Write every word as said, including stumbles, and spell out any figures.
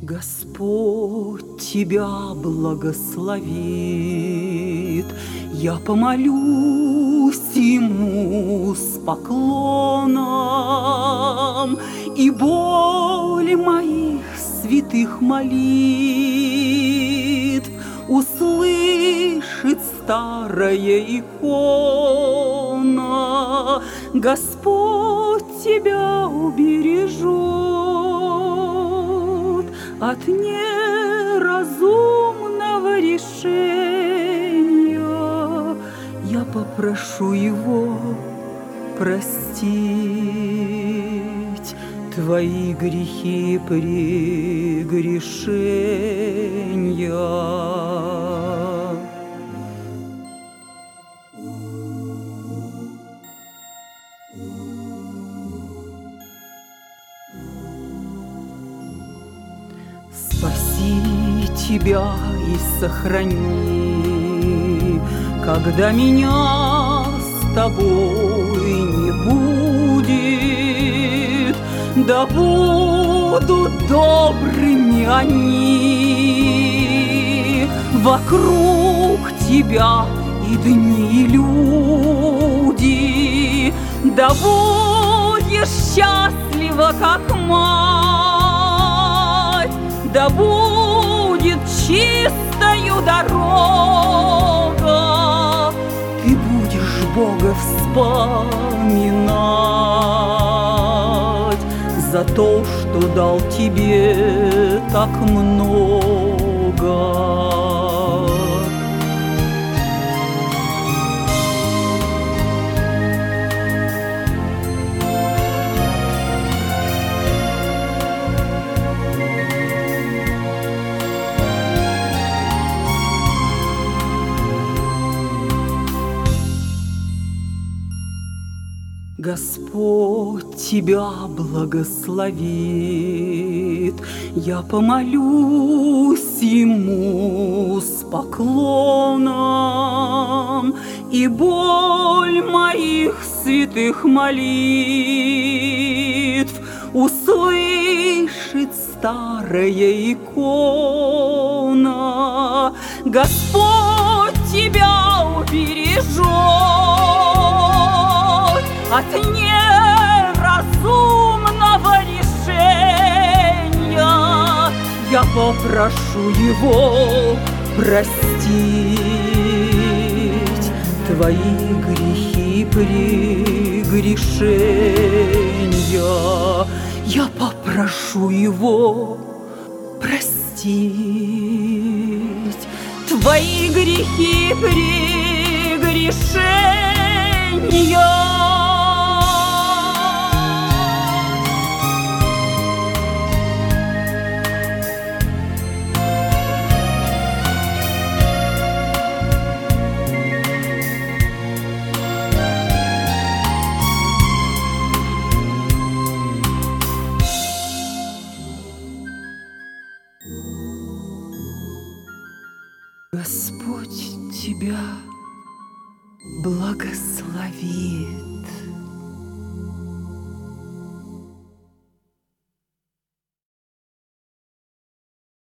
Господь тебя благословит, я помолюсь Ему с поклоном, и боль моих святых молитв услышит старая икона. Господь тебя убережет от неразумного решения. Я попрошу Его простить твои грехи прегрешения. Спаси тебя и сохрани, когда меня с тобой не будет, да будут добрыми они вокруг тебя и дни, и люди, да будешь счастлива, как мать, да будет чистою дорога, ты будешь Бога вспоминать за то, что дал тебе так много. Господь тебя благословит, я помолюсь Ему с поклоном, и боль моих святых молитв услышит старая икона. Господь тебя убережет от неразумного решения. Я попрошу Его простить твои грехи прегрешения. Я попрошу Его простить твои грехи прегрешения. Господь тебя благословит.